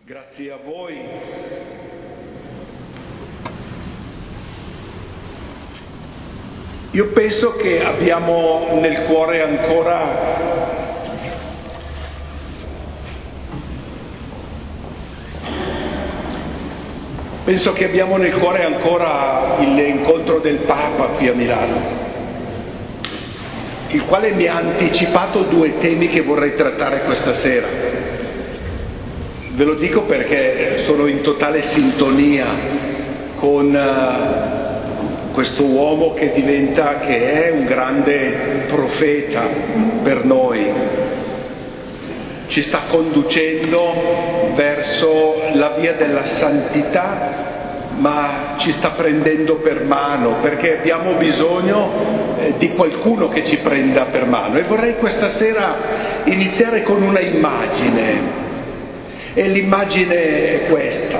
Grazie a voi. Io penso che abbiamo nel cuore ancora l'incontro del Papa qui a Milano, il quale mi ha anticipato 2 temi che vorrei trattare questa sera. Ve lo dico perché sono in totale sintonia con questo uomo che è un grande profeta per noi. Ci sta conducendo verso la via della santità, ma ci sta prendendo per mano, perché abbiamo bisogno di qualcuno che ci prenda per mano. E vorrei questa sera iniziare con una immagine. E l'immagine è questa.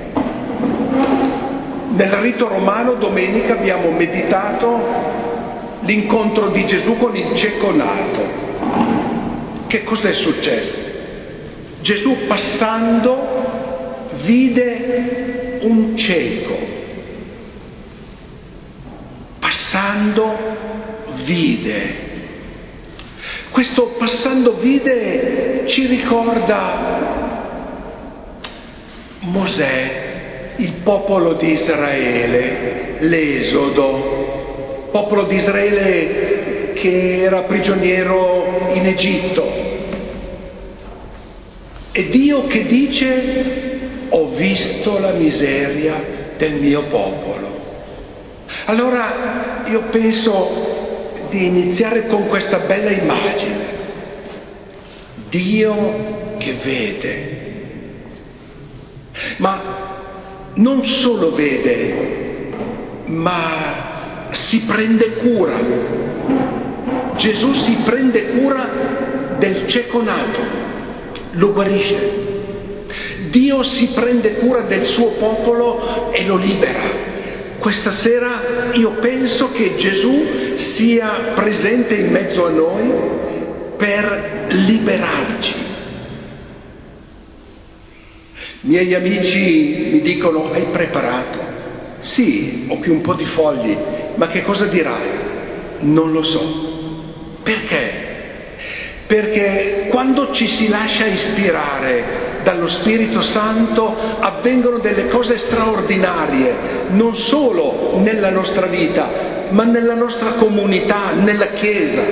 Nel rito romano domenica abbiamo meditato l'incontro di Gesù con il cieco nato. Che cos'è successo? Gesù passando vide un cieco. Passando vide. Questo passando vide ci ricorda Mosè, il popolo di Israele, l'Esodo, popolo di Israele che era prigioniero in Egitto. E Dio che dice: ho visto la miseria del mio popolo. Allora io penso di iniziare con questa bella immagine. Dio che vede. Ma non solo vede, ma si prende cura. Gesù si prende cura del cieco nato, lo guarisce. Dio si prende cura del suo popolo e lo libera. Questa sera io penso che Gesù sia presente in mezzo a noi per liberarci. Miei amici mi dicono: hai preparato? Sì, ho qui un po' di fogli, ma che cosa dirai? Non lo so. Perché? Perché quando ci si lascia ispirare dallo Spirito Santo avvengono delle cose straordinarie, non solo nella nostra vita, ma nella nostra comunità, nella Chiesa.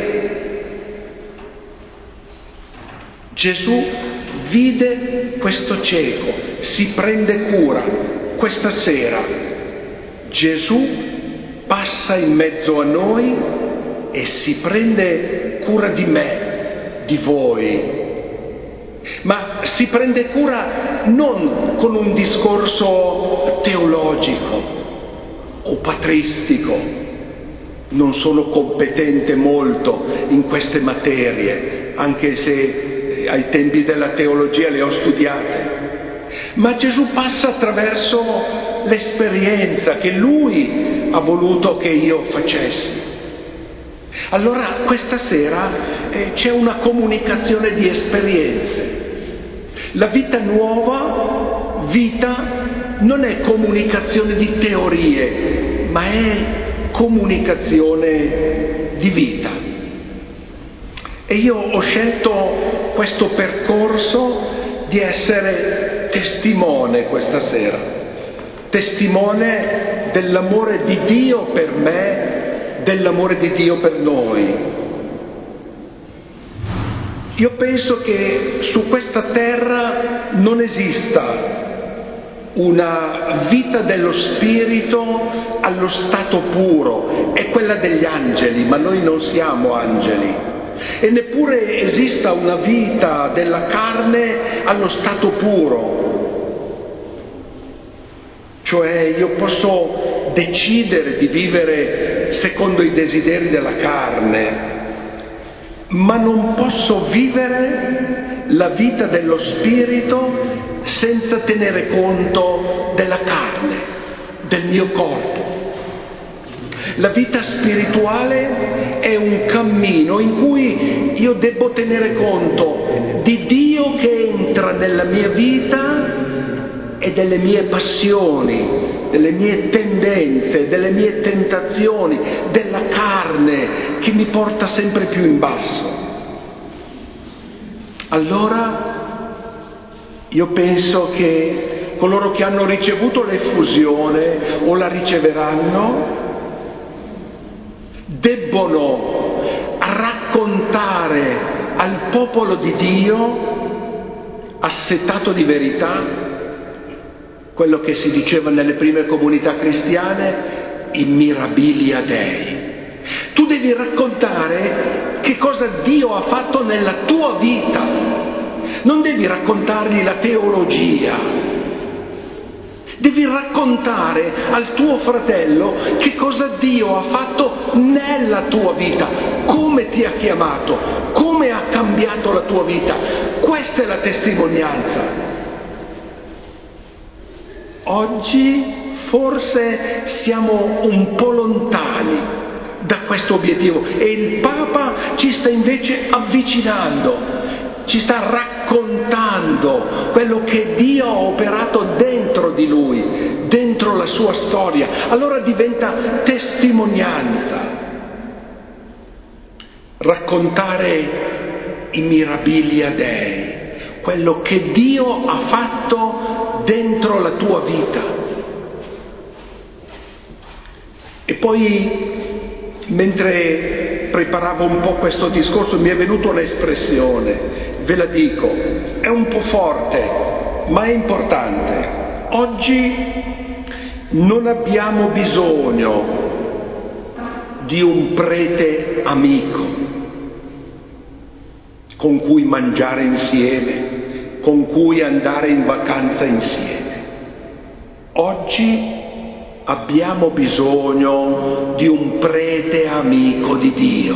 Gesù vide questo cieco, si prende cura. Questa sera Gesù passa in mezzo a noi e si prende cura di me, di voi. Ma si prende cura non con un discorso teologico o patristico. Non sono competente molto in queste materie, anche se ai tempi della teologia le ho studiate, ma Gesù passa attraverso l'esperienza che Lui ha voluto che io facessi. Allora questa sera c'è una comunicazione di esperienze. La vita nuova, non è comunicazione di teorie, ma è comunicazione di vita. E io ho scelto questo percorso di essere testimone questa sera, testimone dell'amore di Dio per me, dell'amore di Dio per noi. Io penso che su questa terra non esista una vita dello spirito allo stato puro, è quella degli angeli, ma noi non siamo angeli. E neppure esista una vita della carne allo stato puro. Cioè io posso decidere di vivere secondo i desideri della carne, ma non posso vivere la vita dello spirito senza tenere conto della carne, del mio corpo. La vita spirituale è un cammino in cui io devo tenere conto di Dio che entra nella mia vita e delle mie passioni, delle mie tendenze, delle mie tentazioni, della carne che mi porta sempre più in basso. Allora io penso che coloro che hanno ricevuto l'effusione o la riceveranno debbono raccontare al popolo di Dio assetato di verità quello che si diceva nelle prime comunità cristiane, in mirabilia Dei. Tu devi raccontare che cosa Dio ha fatto nella tua vita, non devi raccontargli la teologia, devi raccontare al tuo fratello che cosa Dio ha fatto nella tua vita, come ti ha chiamato, come ha cambiato la tua vita. Questa è la testimonianza. Oggi forse siamo un po' lontani da questo obiettivo e il Papa ci sta invece avvicinando, ci sta raccontando quello che Dio ha operato dentro di lui, dentro la sua storia. Allora diventa testimonianza. Raccontare i mirabilia Dei, quello che Dio ha fatto dentro la tua vita. E poi, mentre preparavo un po' questo discorso, mi è venuta un'espressione, ve la dico, è un po' forte, ma è importante. Oggi non abbiamo bisogno di un prete amico con cui mangiare insieme, con cui andare in vacanza insieme. Oggi abbiamo bisogno di un prete amico di Dio.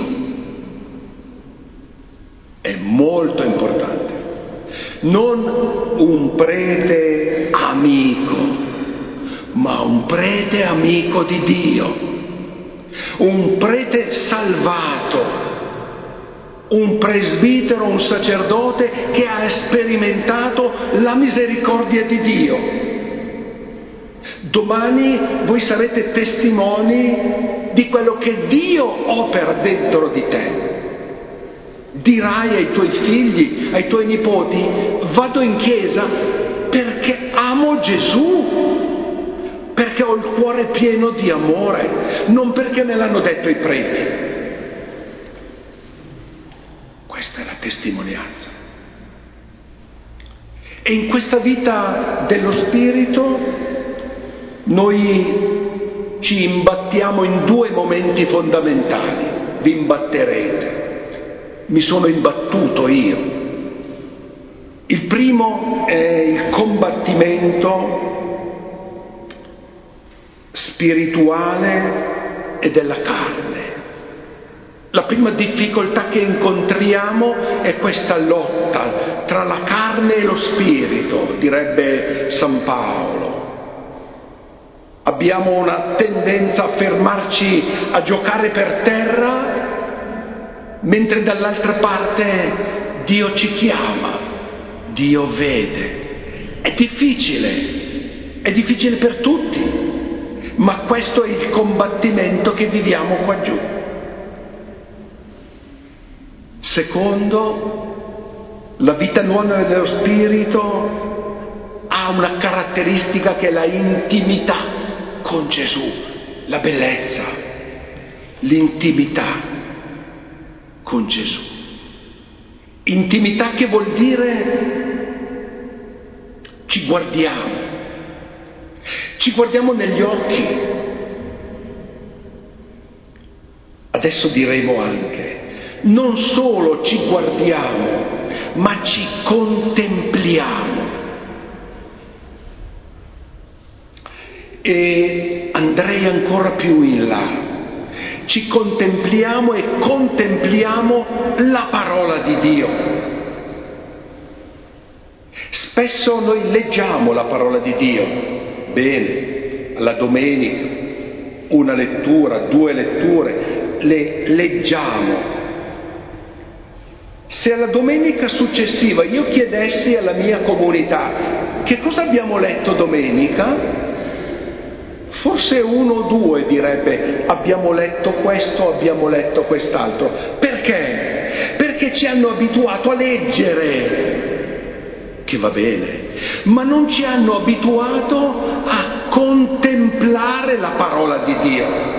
È molto importante. Non un prete amico, ma un prete amico di Dio. Un prete salvato. Un presbitero, un sacerdote che ha sperimentato la misericordia di Dio. Domani voi sarete testimoni di quello che Dio opera dentro di te. Dirai ai tuoi figli, ai tuoi nipoti, vado in chiesa perché amo Gesù, perché ho il cuore pieno di amore, non perché me l'hanno detto i preti. Questa è la testimonianza. E in questa vita dello Spirito noi ci imbattiamo in due momenti fondamentali. Vi imbatterete. Mi sono imbattuto io. Il primo è il combattimento spirituale e della carne. La prima difficoltà che incontriamo è questa lotta tra la carne e lo spirito, direbbe San Paolo. Abbiamo una tendenza a fermarci a giocare per terra, mentre dall'altra parte Dio ci chiama, Dio vede. È difficile per tutti, ma questo è il combattimento che viviamo qua giù. Secondo, la vita nuova dello Spirito ha una caratteristica che è la intimità con Gesù, la bellezza, l'intimità con Gesù. Intimità che vuol dire ci guardiamo negli occhi. Adesso diremo anche, non solo ci guardiamo, ma ci contempliamo. E andrei ancora più in là. Ci contempliamo e contempliamo la parola di Dio. Spesso noi leggiamo la parola di Dio, bene, alla domenica, una lettura, 2 letture, le leggiamo. Se alla domenica successiva io chiedessi alla mia comunità, Che cosa abbiamo letto domenica? Forse uno o due direbbe: abbiamo letto questo, abbiamo letto quest'altro. Perché? Perché ci hanno abituato a leggere, che va bene, ma non ci hanno abituato a contemplare la parola di Dio.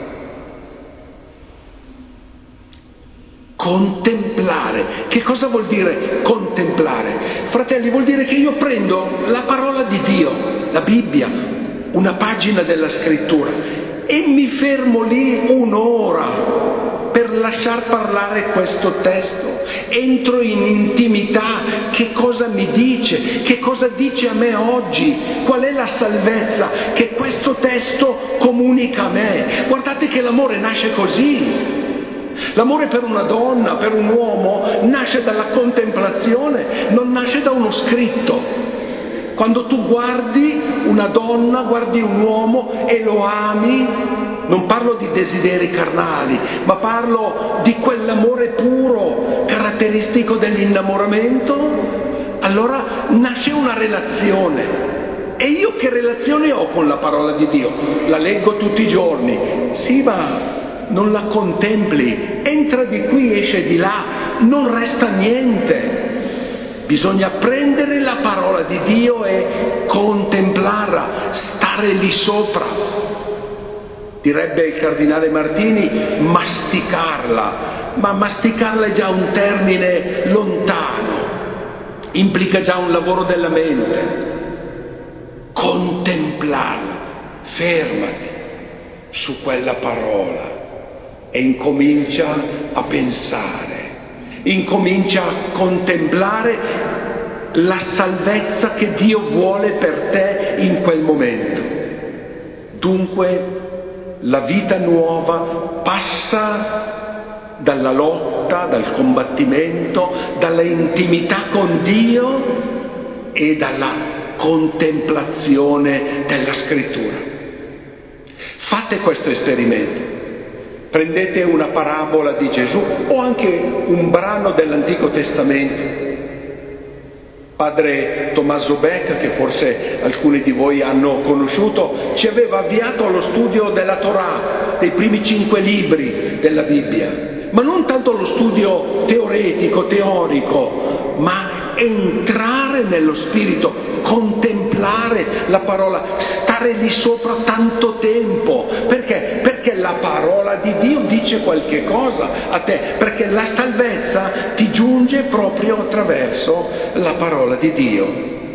Contemplare. Che cosa vuol dire contemplare? Fratelli, vuol dire che io prendo la parola di Dio, la Bibbia, una pagina della scrittura, e mi fermo lì un'ora per lasciar parlare questo testo. Entro in intimità. Che cosa mi dice? Che cosa dice a me oggi? Qual è la salvezza che questo testo comunica a me? Guardate che l'amore nasce così. L'amore per una donna, per un uomo, nasce dalla contemplazione, non nasce da uno scritto. Quando tu guardi una donna, guardi un uomo e lo ami, non parlo di desideri carnali, ma parlo di quell'amore puro, caratteristico dell'innamoramento, allora nasce una relazione. E io che relazione ho con la parola di Dio? La leggo tutti i giorni. Sì, ma non la contempli, entra di qui, esce di là, non resta niente. Bisogna prendere la parola di Dio e contemplarla, stare lì sopra. Direbbe il cardinale Martini, masticarla, ma masticarla è già un termine lontano, implica già un lavoro della mente. Contemplarla, fermati su quella parola e incomincia a pensare, incomincia a contemplare la salvezza che Dio vuole per te in quel momento. Dunque la vita nuova passa dalla lotta, dal combattimento, dalla intimità con Dio e dalla contemplazione della scrittura. Fate questo esperimento. Prendete una parabola di Gesù o anche un brano dell'Antico Testamento. Padre Tommaso Beck, che forse alcuni di voi hanno conosciuto, ci aveva avviato allo studio della Torah, dei primi 5 libri della Bibbia, ma non tanto lo studio teoretico, teorico, ma entrare nello spirito, contemplare la parola, stare lì sopra tanto tempo. Perché? Perché la parola di Dio dice qualche cosa a te, perché la salvezza ti giunge proprio attraverso la parola di Dio.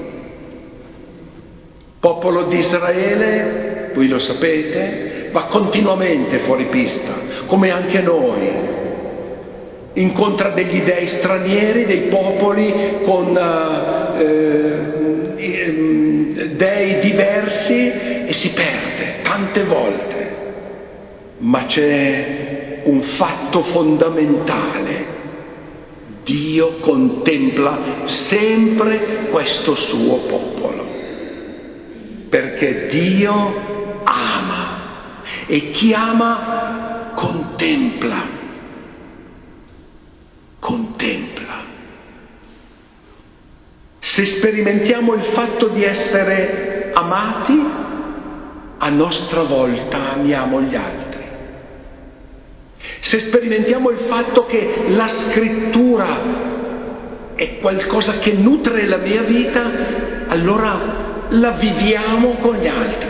Popolo di Israele, voi lo sapete, va continuamente fuori pista, come anche noi. Incontra degli dei stranieri, dei popoli con dei diversi e si perde tante volte. Ma c'è un fatto fondamentale: Dio contempla sempre questo suo popolo, perché Dio ama e chi ama contempla. Se sperimentiamo il fatto di essere amati, a nostra volta amiamo gli altri. Se sperimentiamo il fatto che la scrittura è qualcosa che nutre la mia vita, allora la viviamo con gli altri.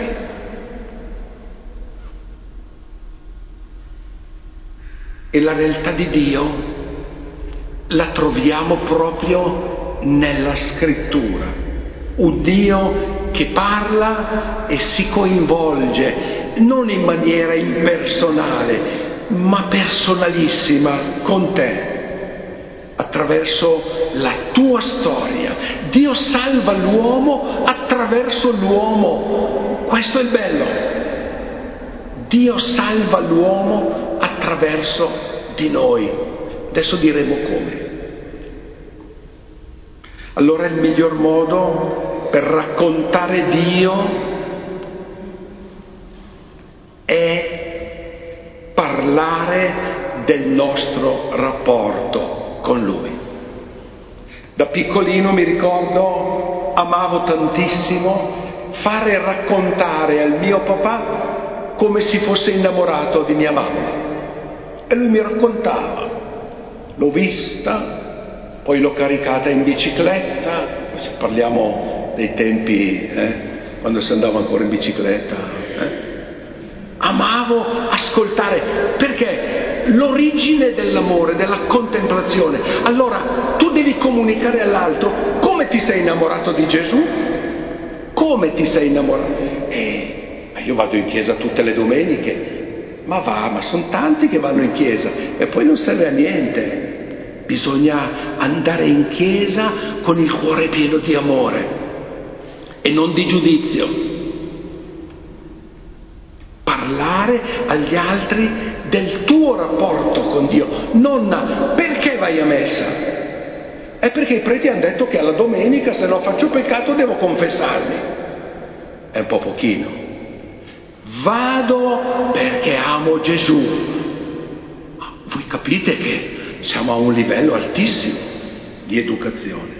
E la realtà di Dio la troviamo proprio nella scrittura. Un Dio che parla e si coinvolge, non in maniera impersonale, ma personalissima con te, attraverso la tua storia. Dio salva l'uomo attraverso l'uomo. Questo è il bello. Dio salva l'uomo attraverso di noi. Adesso diremo come. Allora il miglior modo per raccontare Dio è parlare del nostro rapporto con Lui. Da piccolino mi ricordo amavo tantissimo fare raccontare al mio papà come si fosse innamorato di mia mamma. E lui mi raccontava, l'ho vista, poi l'ho caricata in bicicletta, parliamo dei tempi quando si andava ancora in bicicletta. Amavo ascoltare, perché l'origine dell'amore, della contemplazione. Allora tu devi comunicare all'altro come ti sei innamorato di Gesù, come ti sei innamorato. Io vado in chiesa tutte le domeniche, ma sono tanti che vanno in chiesa e poi non serve a niente. Bisogna andare in chiesa con il cuore pieno di amore e non di giudizio. Parlare agli altri del tuo rapporto con Dio, non perché vai a messa. È perché i preti hanno detto che alla domenica, se no faccio peccato, devo confessarmi. È un po' pochino. Vado perché amo Gesù. Voi capite che siamo a un livello altissimo di educazione.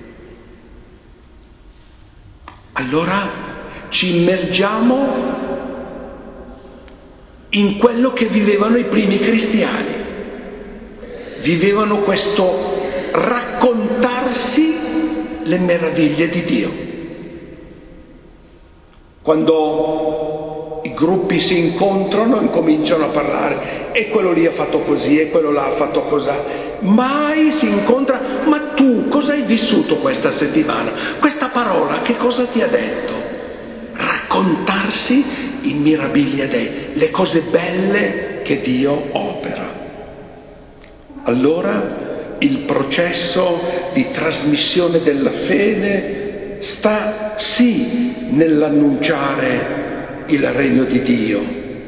Allora ci immergiamo in quello che vivevano i primi cristiani. Vivevano questo raccontarsi le meraviglie di Dio. Quando i gruppi si incontrano, incominciano a parlare, e quello lì ha fatto così, e quello là ha fatto così. Mai si incontra, ma tu cosa hai vissuto questa settimana? Questa parola che cosa ti ha detto? Raccontarsi in meraviglia le cose belle che Dio opera. Allora il processo di trasmissione della fede sta sì nell'annunciare il regno di Dio.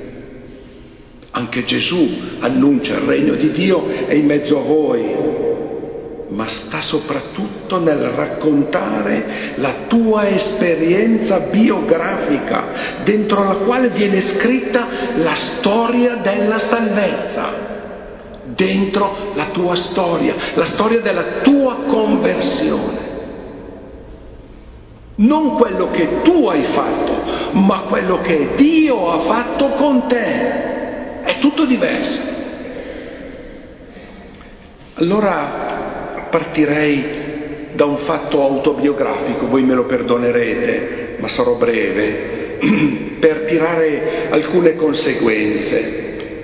Anche Gesù annuncia il regno di Dio è in mezzo a voi, ma sta soprattutto nel raccontare la tua esperienza biografica, dentro la quale viene scritta la storia della salvezza, dentro la tua storia, la storia della tua conversione. Non quello che tu hai fatto, ma quello che Dio ha fatto con te. È tutto diverso. Allora partirei da un fatto autobiografico, voi me lo perdonerete, ma sarò breve, per tirare alcune conseguenze.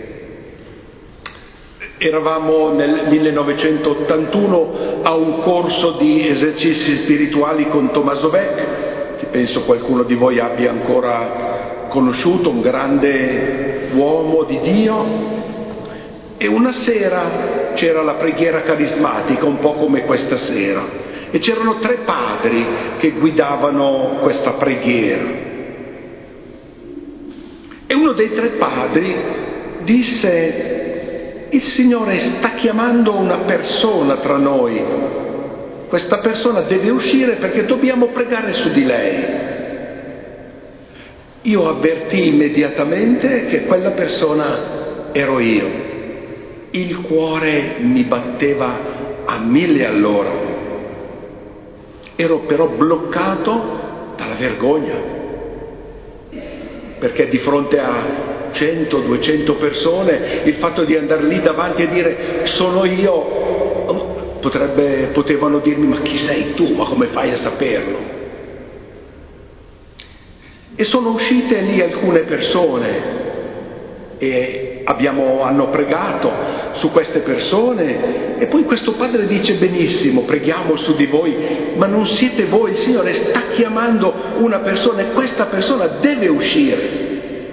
Eravamo nel 1981 a un corso di esercizi spirituali con Tommaso Beck, che penso qualcuno di voi abbia ancora conosciuto, un grande uomo di Dio. E una sera c'era la preghiera carismatica, un po' come questa sera, e c'erano 3 padri che guidavano questa preghiera. E uno dei 3 padri disse: il Signore sta chiamando una persona tra noi, questa persona deve uscire perché dobbiamo pregare su di lei. Io avvertii immediatamente che quella persona ero io. Il cuore mi batteva a 1000 all'ora. Ero però bloccato dalla vergogna, perché di fronte a 100-200 persone il fatto di andare lì davanti e dire sono io, potevano dirmi ma chi sei tu, ma come fai a saperlo? E sono uscite lì alcune persone e hanno pregato su queste persone, e poi questo padre dice: benissimo, preghiamo su di voi, ma non siete voi, il Signore sta chiamando una persona e questa persona deve uscire.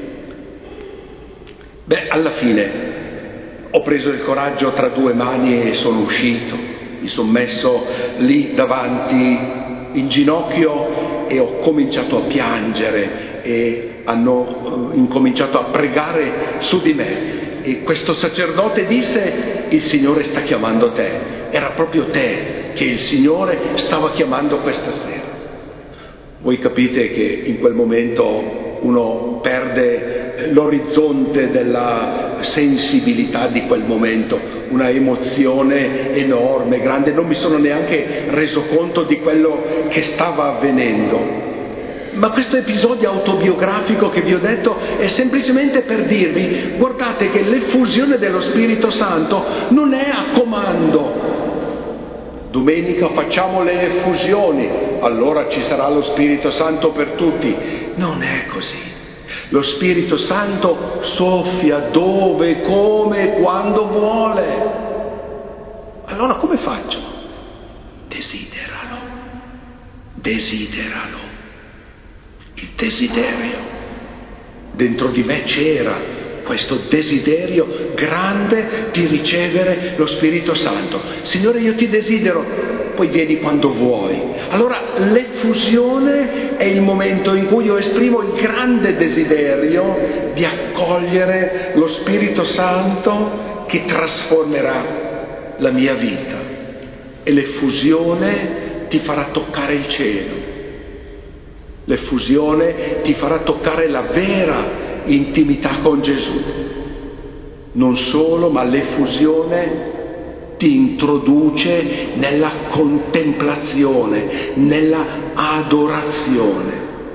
Alla fine ho preso il coraggio tra 2 mani e sono uscito, mi sono messo lì davanti in ginocchio e ho cominciato a piangere e hanno incominciato a pregare su di me. E questo sacerdote disse: il Signore sta chiamando te. Era proprio te che il Signore stava chiamando questa sera. Voi capite che in quel momento uno perde l'orizzonte della sensibilità di quel momento. una emozione enorme, grande, non mi sono neanche reso conto di quello che stava avvenendo. Ma questo episodio autobiografico che vi ho detto è semplicemente per dirvi: guardate che l'effusione dello Spirito Santo non è a comando. Domenica facciamo le effusioni, allora ci sarà lo Spirito Santo per tutti. Non è così. Lo Spirito Santo soffia dove, come, quando vuole. Allora come faccio? Desideralo. Desideralo. Il desiderio. Dentro di me c'era questo desiderio grande di ricevere lo Spirito Santo. Signore, io ti desidero, poi vieni quando vuoi. Allora l'effusione è il momento in cui io esprimo il grande desiderio di accogliere lo Spirito Santo che trasformerà la mia vita. E l'effusione ti farà toccare il cielo. L'effusione ti farà toccare la vera intimità con Gesù. Non solo, ma l'effusione ti introduce nella contemplazione, nella adorazione.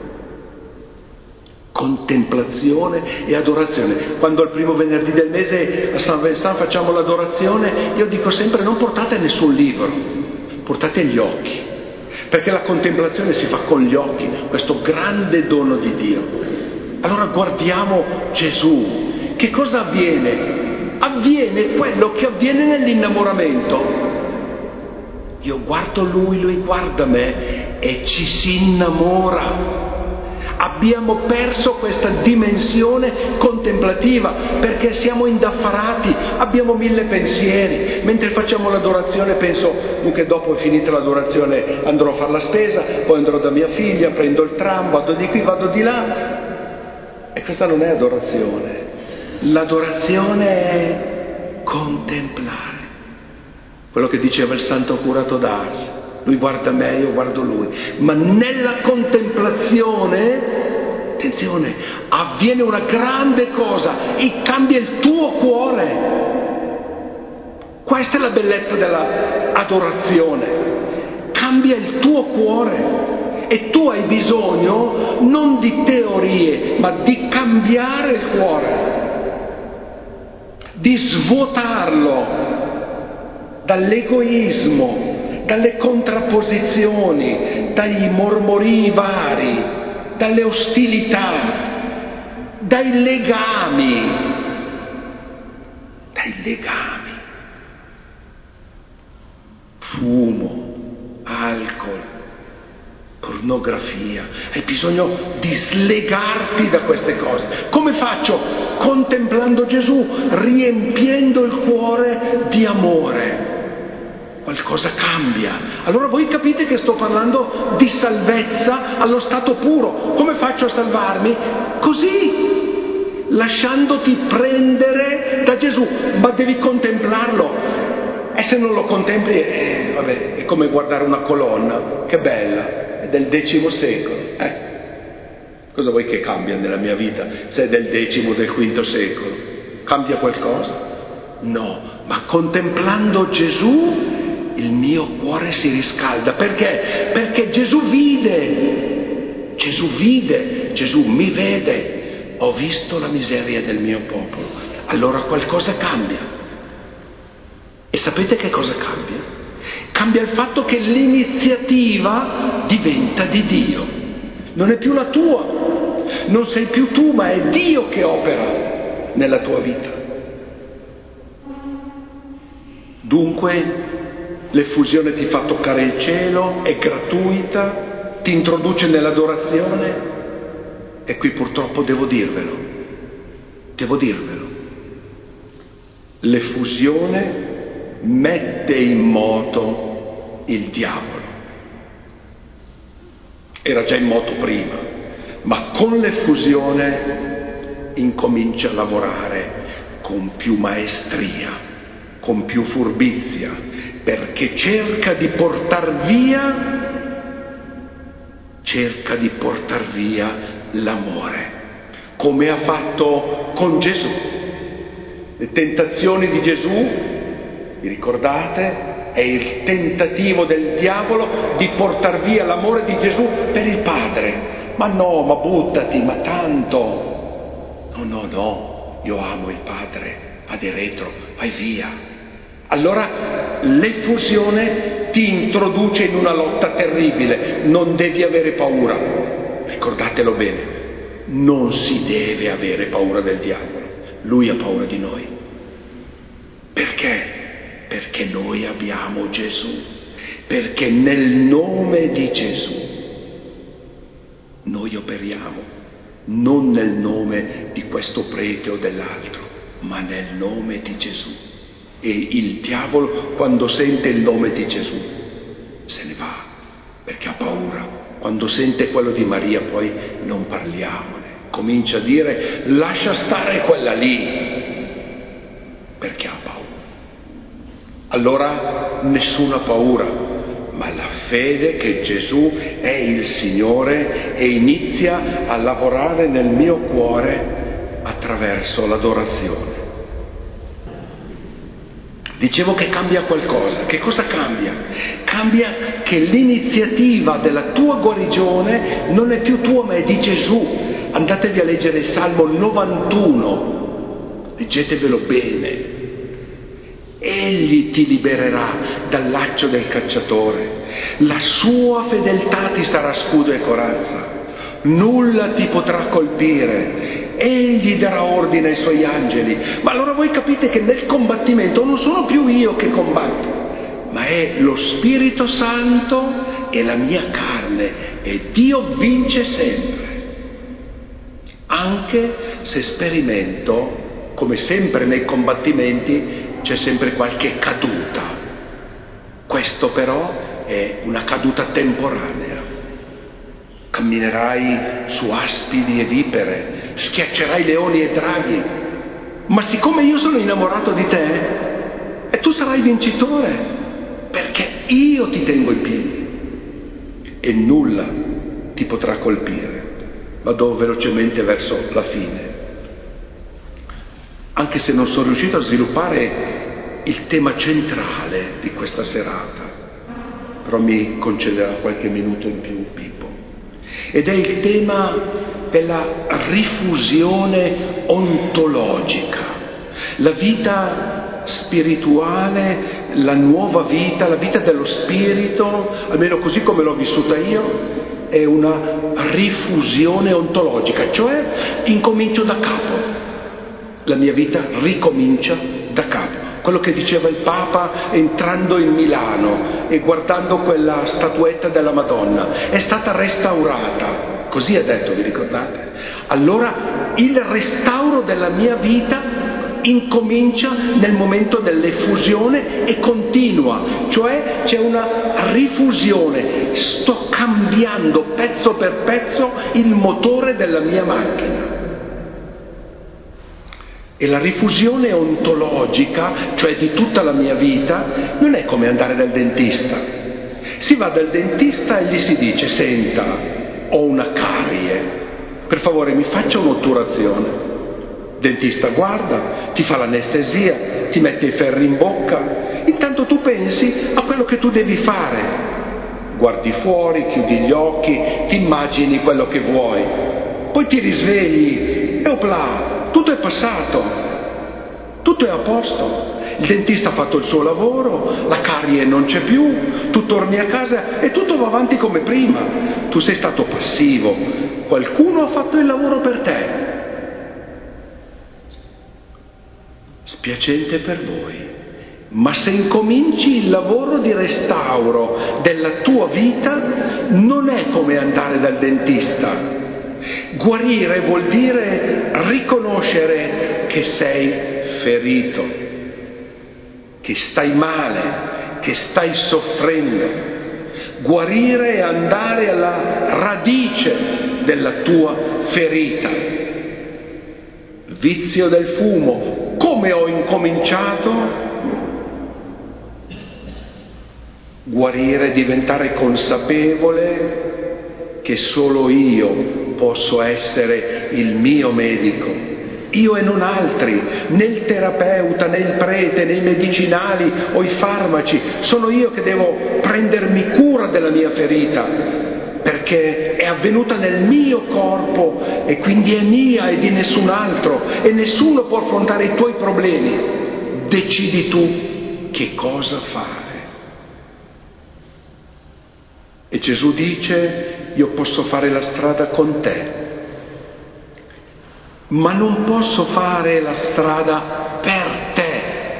Contemplazione e adorazione. Quando al primo venerdì del mese a San Vincent facciamo l'adorazione, io dico sempre: non portate nessun libro, portate gli occhi, perché la contemplazione si fa con gli occhi, questo grande dono di Dio. Allora guardiamo Gesù. Che cosa avviene? Avviene quello che avviene nell'innamoramento. Io guardo lui, lui guarda me e ci si innamora. Abbiamo perso questa dimensione contemplativa perché siamo indaffarati, abbiamo 1000 pensieri. Mentre facciamo l'adorazione penso: dunque dopo è finita l'adorazione andrò a fare la spesa, poi andrò da mia figlia, prendo il tram, vado di qui, vado di là. E questa non è adorazione. L'adorazione è contemplare. Quello che diceva il santo curato d'Ars: lui guarda me, io guardo lui. Ma nella contemplazione, attenzione, avviene una grande cosa e cambia il tuo cuore. Questa è la bellezza dell'adorazione. Cambia il tuo cuore. E tu hai bisogno non di teorie, ma di cambiare il cuore, di svuotarlo dall'egoismo, dalle contrapposizioni, dai mormorii vari, dalle ostilità, dai legami. Fumo, alcol, pornografia. Hai bisogno di slegarti da queste cose. Come faccio? Contemplando Gesù, riempiendo il cuore di amore. Qualcosa cambia. Allora voi capite che sto parlando di salvezza allo stato puro. Come faccio a salvarmi? Così, lasciandoti prendere da Gesù. Ma devi contemplarlo. E se non lo contempli, vabbè, è come guardare una colonna. Che bella! È del X secolo. Cosa vuoi che cambia nella mia vita se è del X, del V secolo? Cambia qualcosa? No, ma contemplando Gesù il mio cuore si riscalda. Perché? Perché Gesù vide, Gesù mi vede. Ho visto la miseria del mio popolo. Allora qualcosa cambia. E sapete che cosa cambia? Cambia il fatto che l'iniziativa diventa di Dio. Non è più la tua, non sei più tu, ma è Dio che opera nella tua vita. Dunque, l'effusione ti fa toccare il cielo, è gratuita, ti introduce nell'adorazione. E qui purtroppo devo dirvelo. L'effusione mette in moto il diavolo. Era già in moto prima, ma con l'effusione incomincia a lavorare con più maestria, con più furbizia, perché cerca di portar via l'amore, come ha fatto con Gesù. Le tentazioni di Gesù Vi ricordate? È il tentativo del diavolo di portar via l'amore di Gesù per il Padre. Ma no, ma buttati, ma tanto. No, io amo il Padre, vadi retro, vai via. Allora l'effusione ti introduce in una lotta terribile, non devi avere paura, ricordatelo bene, non si deve avere paura del diavolo, lui ha paura di noi. Perché? Perché noi abbiamo Gesù, perché nel nome di Gesù noi operiamo. Non nel nome di questo prete o dell'altro, ma nel nome di Gesù. E il diavolo, quando sente il nome di Gesù, se ne va, perché ha paura. Quando sente quello di Maria, poi non parliamone. Comincia a dire, lascia stare quella lì, perché ha paura. Allora, nessuna paura. Ma la fede che Gesù è il Signore e inizia a lavorare nel mio cuore attraverso l'adorazione. Dicevo che cambia qualcosa. Che cosa cambia? Cambia che l'iniziativa della tua guarigione non è più tua, ma è di Gesù. Andatevi a leggere il Salmo 91, leggetevelo bene. Egli ti libererà dal laccio del cacciatore, la sua fedeltà ti sarà scudo e corazza, nulla ti potrà colpire, egli darà ordine ai suoi angeli. Ma allora voi capite che nel combattimento non sono più io che combatto, ma è lo Spirito Santo e la mia carne, e Dio vince sempre, anche se sperimento, come sempre nei combattimenti, c'è sempre qualche caduta. Questo però è una caduta temporanea. Camminerai su aspidi e vipere, schiaccerai leoni e draghi, ma siccome io sono innamorato di te, e tu sarai vincitore, perché io ti tengo in piedi e nulla ti potrà colpire. Vado velocemente verso la fine. Anche se non sono riuscito a sviluppare il tema centrale di questa serata, però mi concederà qualche minuto in più Pippo, ed è il tema della rifusione ontologica, la vita spirituale, la nuova vita, la vita dello spirito, almeno così come l'ho vissuta io, è una rifusione ontologica, cioè incomincio da capo. La mia vita ricomincia da capo. Quello che diceva il Papa entrando in Milano e guardando quella statuetta della Madonna, è stata restaurata. Così ha detto, vi ricordate? Allora il restauro della mia vita incomincia nel momento dell'effusione e continua, cioè c'è una rifusione, sto cambiando pezzo per pezzo il motore della mia macchina. E la rifusione ontologica, cioè di tutta la mia vita, non è come andare dal dentista. Si va dal dentista e gli si dice: senta, ho una carie, per favore mi faccia un'otturazione. Il dentista guarda, ti fa l'anestesia, ti mette i ferri in bocca, intanto tu pensi a quello che tu devi fare. Guardi fuori, chiudi gli occhi, ti immagini quello che vuoi, poi ti risvegli e opla! Tutto è passato, tutto è a posto, il dentista ha fatto il suo lavoro, la carie non c'è più, tu torni a casa e tutto va avanti come prima. Tu sei stato passivo, qualcuno ha fatto il lavoro per te. Spiacente per voi, ma se incominci il lavoro di restauro della tua vita, non è come andare dal dentista. Guarire vuol dire riconoscere che sei ferito, che stai male, che stai soffrendo. Guarire è andare alla radice della tua ferita. Vizio del fumo, come ho incominciato? Guarire, diventare consapevole che solo io posso essere il mio medico io e non altri, né il terapeuta, né il prete, né i medicinali o i farmaci. Sono io che devo prendermi cura della mia ferita, perché è avvenuta nel mio corpo e quindi è mia e di nessun altro, e nessuno può affrontare i tuoi problemi. Decidi tu che cosa fare. E Gesù dice: io posso fare la strada con te, ma non posso fare la strada per te.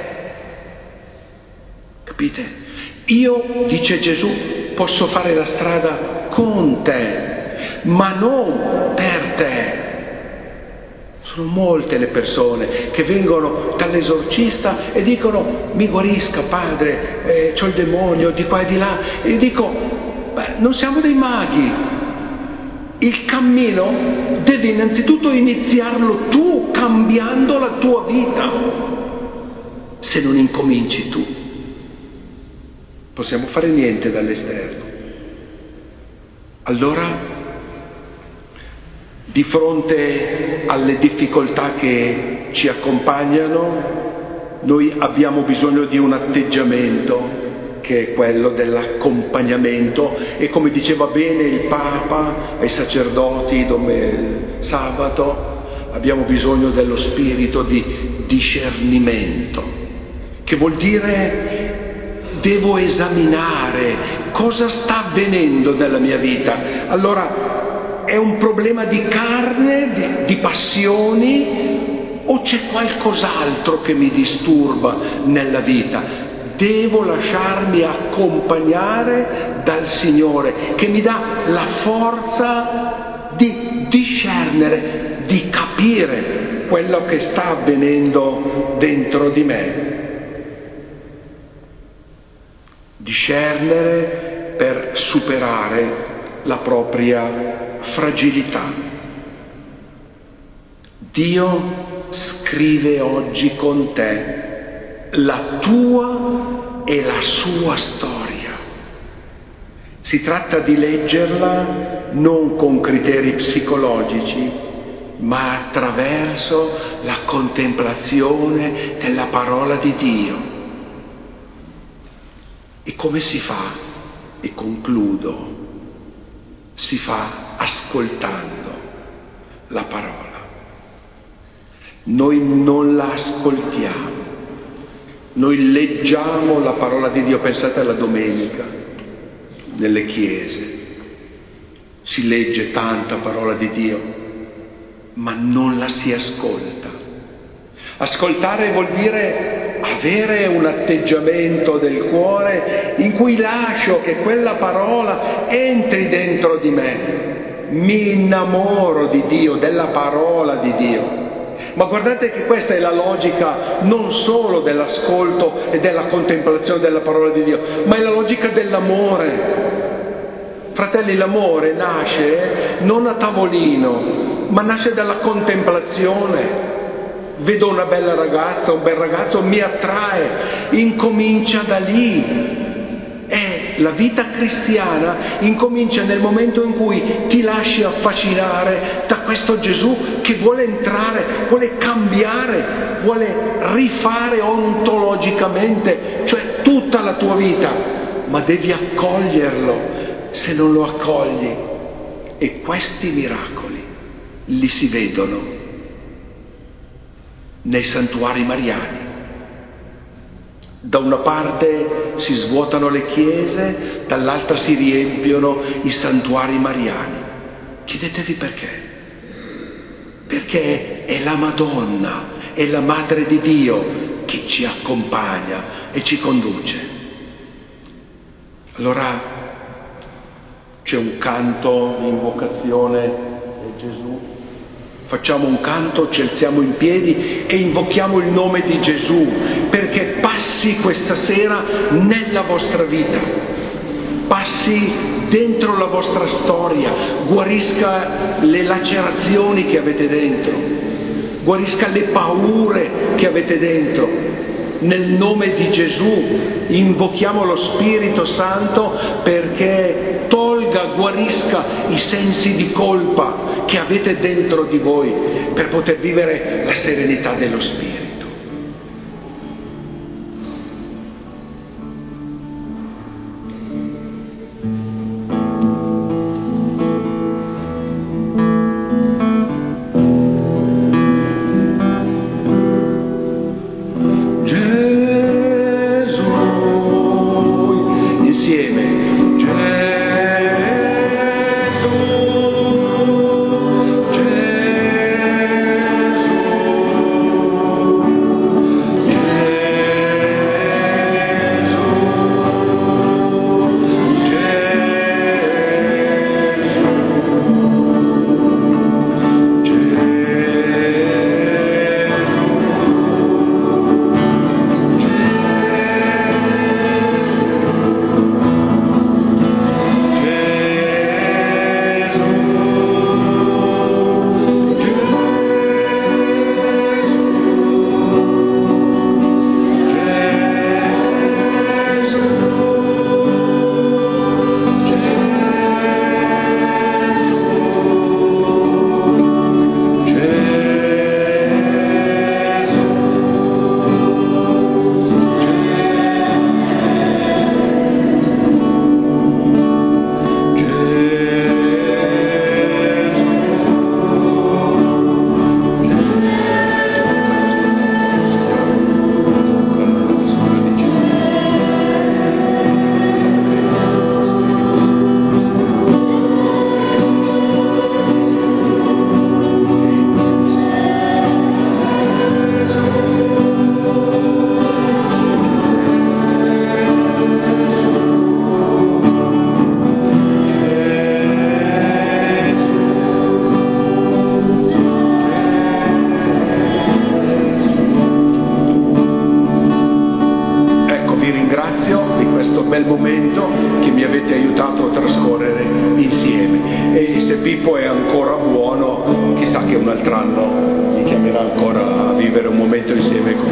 Capite? Io, dice Gesù, posso fare la strada con te, ma non per te. Sono molte le persone che vengono dall'esorcista e dicono: mi guarisca padre, c'ho il demonio di qua e di là. E io dico: non siamo dei maghi. Il cammino devi innanzitutto iniziarlo tu, cambiando la tua vita. Se non incominci tu, possiamo fare niente dall'esterno. Allora, di fronte alle difficoltà che ci accompagnano, noi abbiamo bisogno di un atteggiamento che è quello dell'accompagnamento, e come diceva bene il Papa ai sacerdoti sabato, abbiamo bisogno dello spirito di discernimento, che vuol dire devo esaminare cosa sta avvenendo nella mia vita. Allora, è un problema di carne, di passioni, o c'è qualcos'altro che mi disturba nella vita? Devo lasciarmi accompagnare dal Signore, che mi dà la forza di discernere, di capire quello che sta avvenendo dentro di me. Discernere per superare la propria fragilità. Dio scrive oggi con te la tua e la sua storia. Si tratta di leggerla non con criteri psicologici, ma attraverso la contemplazione della parola di Dio. E come si fa? E concludo. Si fa ascoltando la parola. Noi non la ascoltiamo. Noi leggiamo la parola di Dio. Pensate alla domenica, nelle chiese. Si legge tanta parola di Dio, ma non la si ascolta. Ascoltare vuol dire avere un atteggiamento del cuore in cui lascio che quella parola entri dentro di me. Mi innamoro di Dio, della parola di Dio. Ma guardate che questa è la logica non solo dell'ascolto e della contemplazione della parola di Dio, ma è la logica dell'amore. Fratelli, l'amore nasce non a tavolino, ma nasce dalla contemplazione. Vedo una bella ragazza, un bel ragazzo, mi attrae, incomincia da lì. La vita cristiana incomincia nel momento in cui ti lasci affascinare da questo Gesù che vuole entrare, vuole cambiare, vuole rifare ontologicamente, cioè tutta la tua vita, ma devi accoglierlo. Se non lo accogli, e questi miracoli li si vedono nei santuari mariani. Da una parte si svuotano le chiese, dall'altra si riempiono i santuari mariani. Chiedetevi perché. Perché è la Madonna, è la Madre di Dio che ci accompagna e ci conduce. Allora c'è un canto di invocazione di Gesù. Facciamo un canto, ci alziamo in piedi e invochiamo il nome di Gesù perché passi questa sera nella vostra vita, passi dentro la vostra storia, guarisca le lacerazioni che avete dentro, guarisca le paure che avete dentro, Nel nome di Gesù invochiamo lo Spirito Santo perché tolga, guarisca i sensi di colpa che avete dentro di voi per poter vivere la serenità dello Spirito. bel momento che mi avete aiutato a trascorrere insieme, e se Pippo è ancora buono, chissà che un altro anno mi chiamerà ancora a vivere un momento insieme con